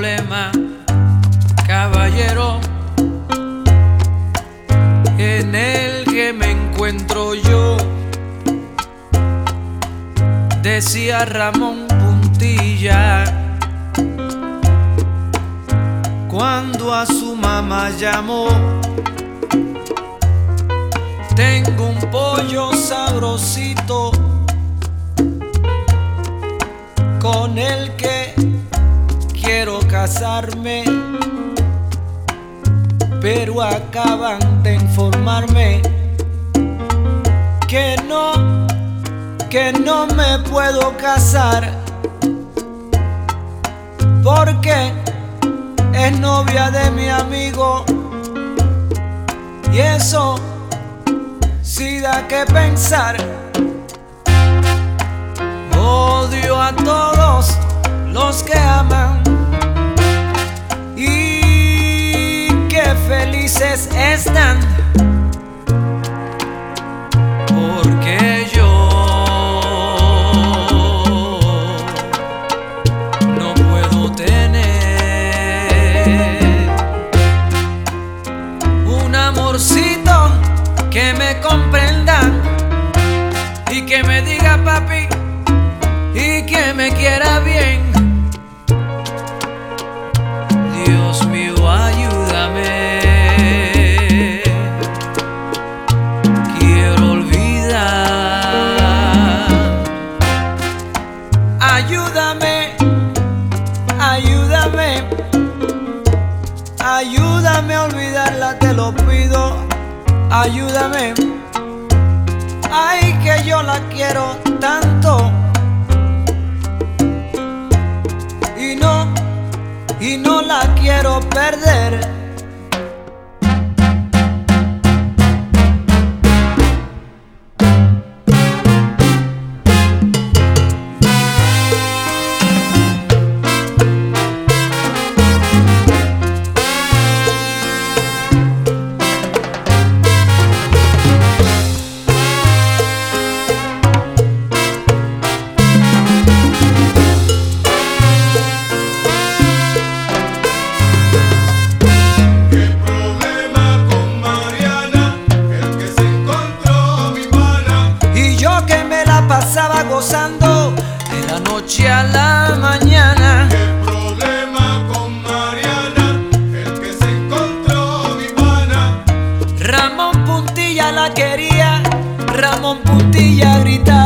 problema, caballero, en el que me encuentro yo, decía Ramón Puntilla cuando a su mamá llamó. Tengo un pollo sabrosito con el que quiero casarme, pero acaban de informarme que no me puedo casar porque es novia de mi amigo, y eso sí da que pensar. Odio a todos los que aman y que felices están, porque yo no puedo tener un amorcito que me comprenda y que me diga papi y que me quiera bien. Dios mío, ayúdame. Quiero olvidar. Ayúdame, ayúdame, ayúdame a olvidarla, te lo pido. Ayúdame. Ay, que yo la quiero tanto y no la quiero perder. Pasaba gozando de la noche a la mañana. ¿Qué problema con Mariana? El que se encontró mi pana. Ramón Puntilla la quería, Ramón Puntilla gritaba.